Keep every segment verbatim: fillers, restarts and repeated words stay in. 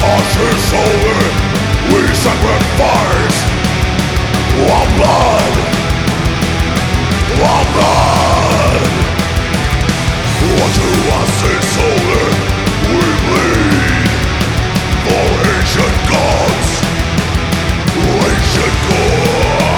us his soul, we sacrifice our blood, our blood. Unto us his soul, we bleed for ancient gods, ancient gods.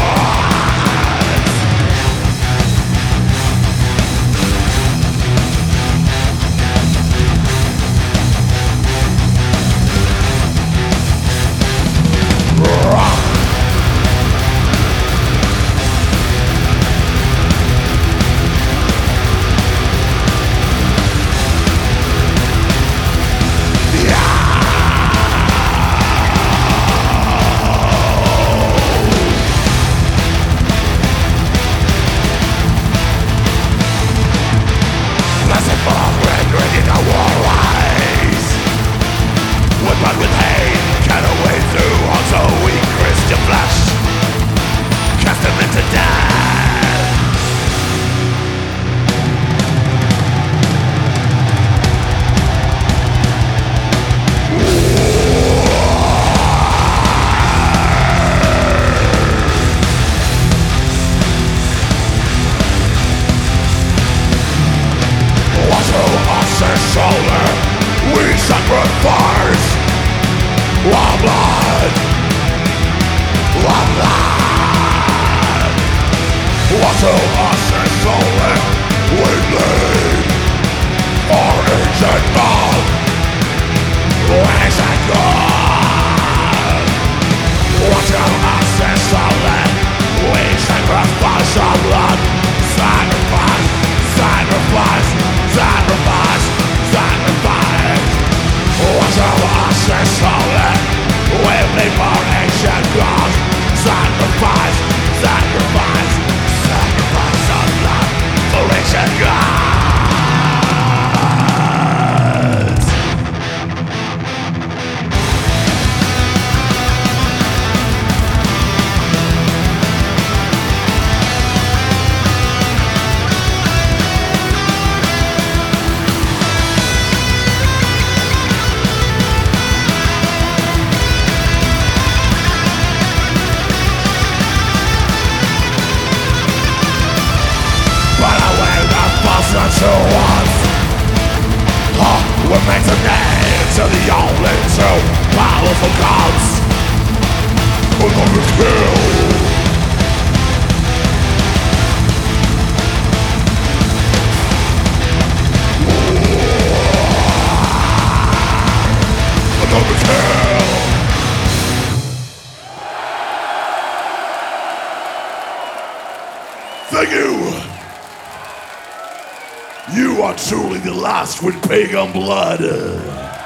We sacrifice our blood, our blood. Unto us his soul, we bleed for ancient God, ancient God. Unto us his soul, we sacrifice our blood, sacrifice, sacrifice, sacrifice, sacrifice. Unto us his soul, we bleed for ancient God, sacrifice, sacrifice, sacrifice our blood for ancient God. To us, oh, we're meant to name to the only two powerful gods. We're gonna kill. We're gonna kill. Thank you. You are truly the last with pagan blood.